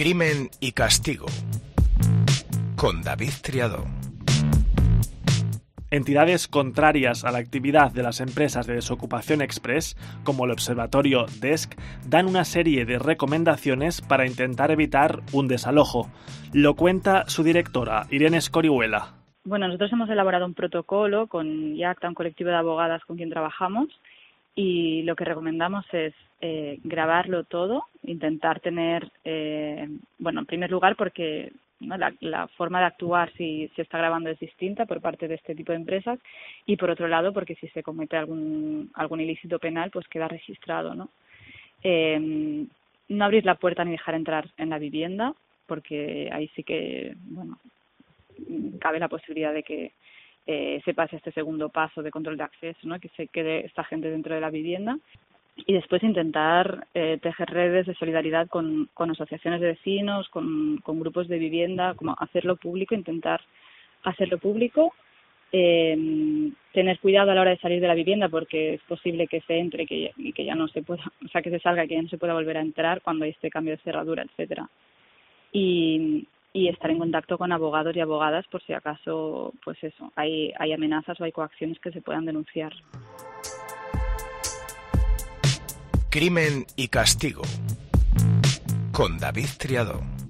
Crimen y castigo con David Triadó. Entidades contrarias a la actividad de las empresas de desocupación express, como el Observatorio DESC, dan una serie de recomendaciones para intentar evitar un desalojo. Lo cuenta su directora, Irene Escorihuela. Bueno, nosotros hemos elaborado un protocolo con IACTA, un colectivo de abogadas con quien trabajamos, y lo que recomendamos es grabarlo todo, intentar tener, en primer lugar porque la forma de actuar si se está grabando es distinta por parte de este tipo de empresas, y por otro lado porque si se comete algún ilícito penal pues queda registrado, ¿no? No abrir la puerta ni dejar entrar en la vivienda, porque ahí sí que cabe la posibilidad de que se pase este segundo paso de control de acceso, ¿no? Que se quede esta gente dentro de la vivienda. Y después intentar tejer redes de solidaridad con asociaciones de vecinos, con grupos de vivienda, como hacerlo público, intentar hacerlo público, tener cuidado a la hora de salir de la vivienda porque es posible que se entre y que ya no se pueda, o sea, que se salga y que ya no se pueda volver a entrar cuando hay este cambio de cerradura, etcétera. Y estar en contacto con abogados y abogadas por si acaso, pues eso, hay amenazas o hay coacciones que se puedan denunciar. Crimen y castigo con David Triadó.